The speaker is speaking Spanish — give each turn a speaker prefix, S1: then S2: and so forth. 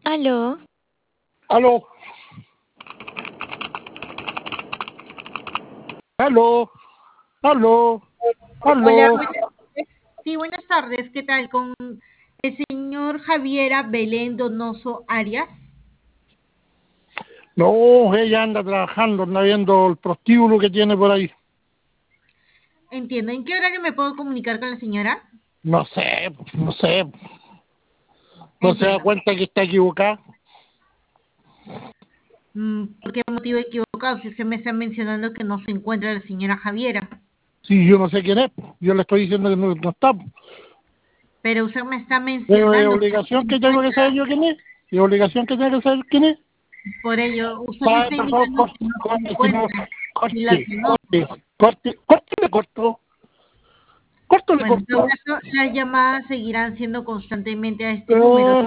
S1: Aló,
S2: Aló, aló, aló,
S3: Hola,
S2: aló.
S3: buenas tardes. Sí, buenas tardes. ¿Qué tal? Con el señor Javiera Belén Donoso Arias.
S2: No, ella anda trabajando, anda viendo el prostíbulo que tiene por ahí.
S3: Entiendo. ¿En qué horario me puedo comunicar con la señora?
S2: No sé, no sé. No se da
S3: Entiendo.
S2: cuenta que está equivocada.
S3: ¿Por qué motivo equivocado? Si usted me está mencionando que no se encuentra la señora Javiera.
S2: Sí, yo no sé quién es. Yo le estoy diciendo que no está.
S3: Pero usted me está
S2: Pero es
S3: mencionando que no se
S2: obligación que tengo que saber
S3: encuentra.
S2: yo quién es. Es obligación que tengo que saber quién es.
S3: Por ello, usted me
S2: Vale,
S3: está
S2: por favor,
S3: indicando
S2: corte,
S3: que no se
S2: corte, si no,
S3: encuentra. Y la
S2: corte,
S3: conozco.
S2: corte, corte, corte, le corto. Corto, le
S3: Bueno, en todo
S2: corto.
S3: caso, las llamadas seguirán siendo constantemente a este número.